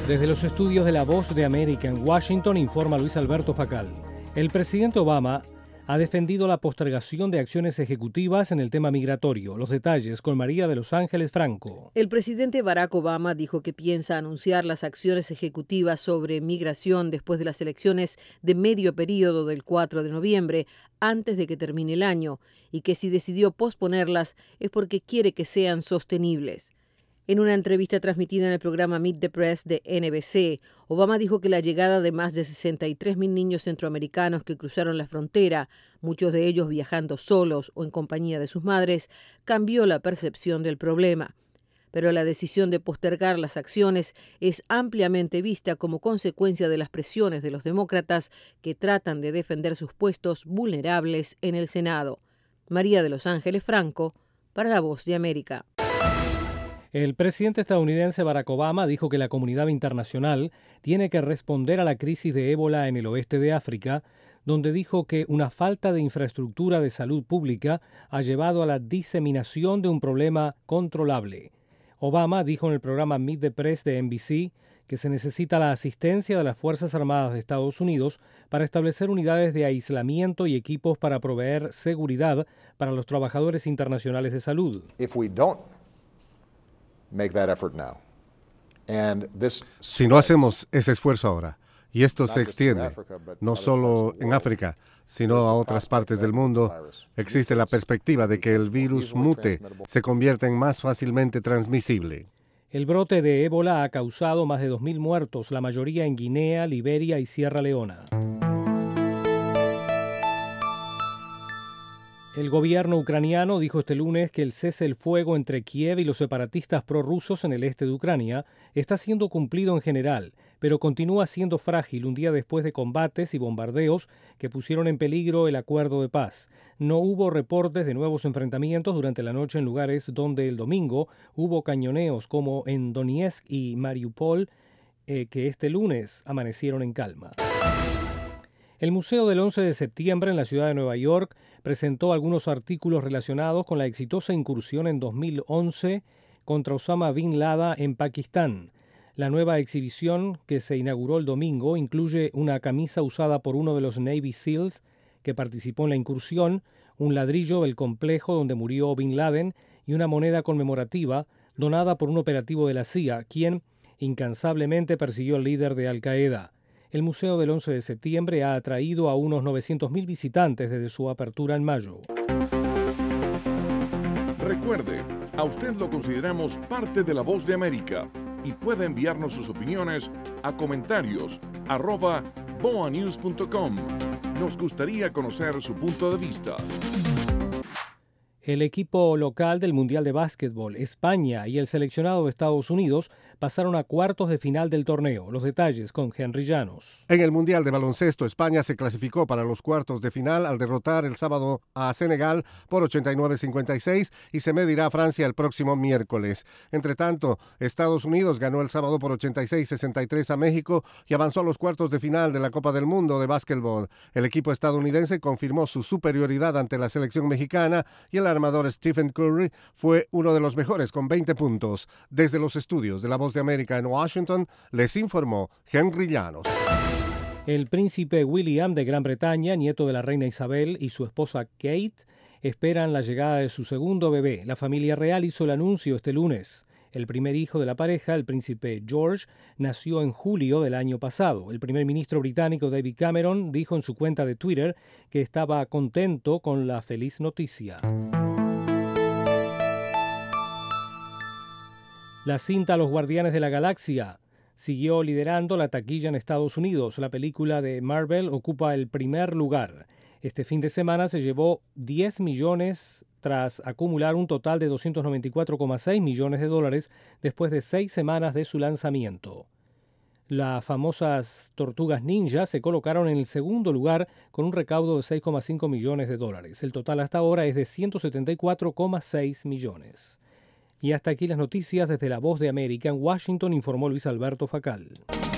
Desde los estudios de La Voz de América en Washington informa Luis Alberto Facal. El presidente Obama ha defendido la postergación de acciones ejecutivas en el tema migratorio. Los detalles con María de Los Ángeles Franco. El presidente Barack Obama dijo que piensa anunciar las acciones ejecutivas sobre migración después de las elecciones de medio periodo del 4 de noviembre, antes de que termine el año, y que si decidió posponerlas es porque quiere que sean sostenibles. En una entrevista transmitida en el programa Meet the Press de NBC, Obama dijo que la llegada de más de 63,000 niños centroamericanos que cruzaron la frontera, muchos de ellos viajando solos o en compañía de sus madres, cambió la percepción del problema. Pero la decisión de postergar las acciones es ampliamente vista como consecuencia de las presiones de los demócratas que tratan de defender sus puestos vulnerables en el Senado. María de Los Ángeles Franco, para La Voz de América. El presidente estadounidense Barack Obama dijo que la comunidad internacional tiene que responder a la crisis de ébola en el oeste de África, donde dijo que una falta de infraestructura de salud pública ha llevado a la diseminación de un problema controlable. Obama dijo en el programa Meet the Press de NBC que se necesita la asistencia de las Fuerzas Armadas de Estados Unidos para establecer unidades de aislamiento y equipos para proveer seguridad para los trabajadores internacionales de salud. Si no hacemos ese esfuerzo ahora, y esto se extiende no solo en África, sino a otras partes del mundo, existe la perspectiva de que el virus mute, se convierta en más fácilmente transmisible. El brote de ébola ha causado más de 2,000 muertos, la mayoría en Guinea, Liberia y Sierra Leona. El gobierno ucraniano dijo este lunes que el cese el fuego entre Kiev y los separatistas prorrusos en el este de Ucrania está siendo cumplido en general, pero continúa siendo frágil un día después de combates y bombardeos que pusieron en peligro el acuerdo de paz. No hubo reportes de nuevos enfrentamientos durante la noche en lugares donde el domingo hubo cañoneos como en Donetsk y Mariupol, que este lunes amanecieron en calma. El Museo del 11 de septiembre en la ciudad de Nueva York presentó algunos artículos relacionados con la exitosa incursión en 2011 contra Osama Bin Laden en Pakistán. La nueva exhibición, que se inauguró el domingo, incluye una camisa usada por uno de los Navy SEALs que participó en la incursión, un ladrillo del complejo donde murió Bin Laden y una moneda conmemorativa donada por un operativo de la CIA, quien incansablemente persiguió al líder de Al-Qaeda. El Museo del 11 de septiembre ha atraído a unos 900,000 visitantes desde su apertura en mayo. Recuerde, a usted lo consideramos parte de La Voz de América y puede enviarnos sus opiniones a comentarios@boanews.com. Nos gustaría conocer su punto de vista. El equipo local del Mundial de Básquetbol, España, y el seleccionado de Estados Unidos pasaron a cuartos de final del torneo. Los detalles con Henry Llanos. En el Mundial de Baloncesto, España se clasificó para los cuartos de final al derrotar el sábado a Senegal por 89-56 y se medirá a Francia el próximo miércoles. Entre tanto, Estados Unidos ganó el sábado por 86-63 a México y avanzó a los cuartos de final de la Copa del Mundo de Básquetbol. El equipo estadounidense confirmó su superioridad ante la selección mexicana y el armador Stephen Curry fue uno de los mejores con 20 puntos. Desde los estudios de La Voz de América en Washington, les informó Henry Llanos. El príncipe William de Gran Bretaña, nieto de la reina Isabel, y su esposa Kate esperan la llegada de su segundo bebé. La familia real hizo el anuncio este lunes. El primer hijo de la pareja, el príncipe George, nació en julio del año pasado. El primer ministro británico David Cameron dijo en su cuenta de Twitter que estaba contento con la feliz noticia. La cinta Los Guardianes de la Galaxia siguió liderando la taquilla en Estados Unidos. La película de Marvel ocupa el primer lugar. Este fin de semana se llevó 10 millones tras acumular un total de $294,6 millones después de 6 semanas de su lanzamiento. Las famosas Tortugas Ninja se colocaron en el segundo lugar con un recaudo de $6,5 millones. El total hasta ahora es de $174,6 millones. Y hasta aquí las noticias desde La Voz de América en Washington, informó Luis Alberto Facal.